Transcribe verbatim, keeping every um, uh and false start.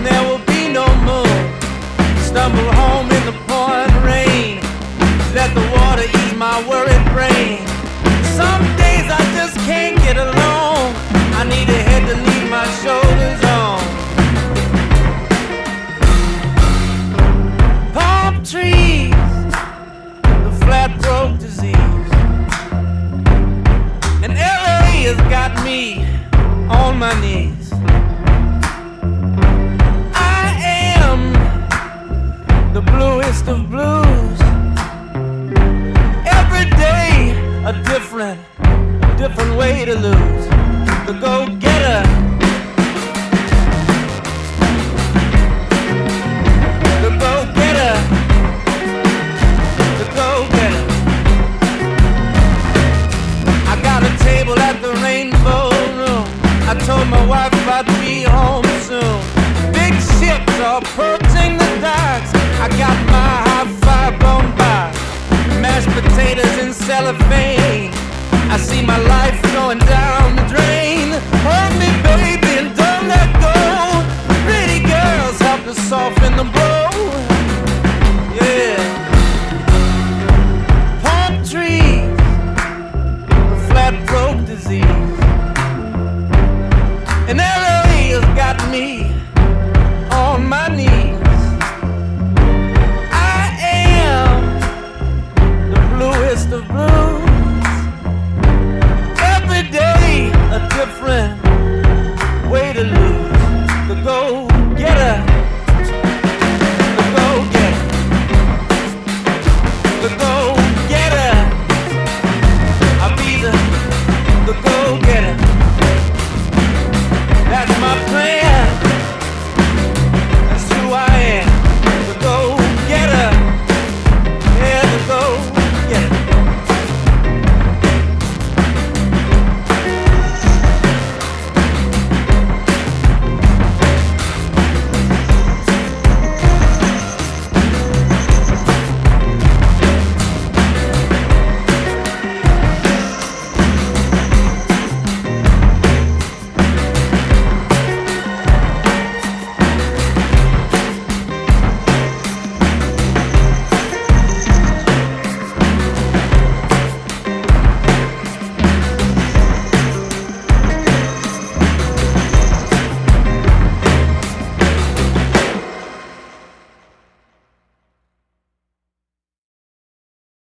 there will be no moon. Stumble home in the pouring rain. Let the water ease my worried brain. Some days I just can't get along. I need a head to lean my shoulders on. Palm trees, the flat broke disease. And L A has got me on my knees. I am the bluest of blues. Every day a different, a different way to lose. The go-getter, the go-getter, the go-getter. I got a table at the Rainbow Room. I told my wife I'd be home soon. Big ships are approaching the docks. I got my high-five blown box. Mashed potatoes in cellophane. I see my life going down the drain. Hold me, baby, and don't let go. Pretty girls help to soften the blow. Yeah. Palm trees, the flat broke disease. And L A has got me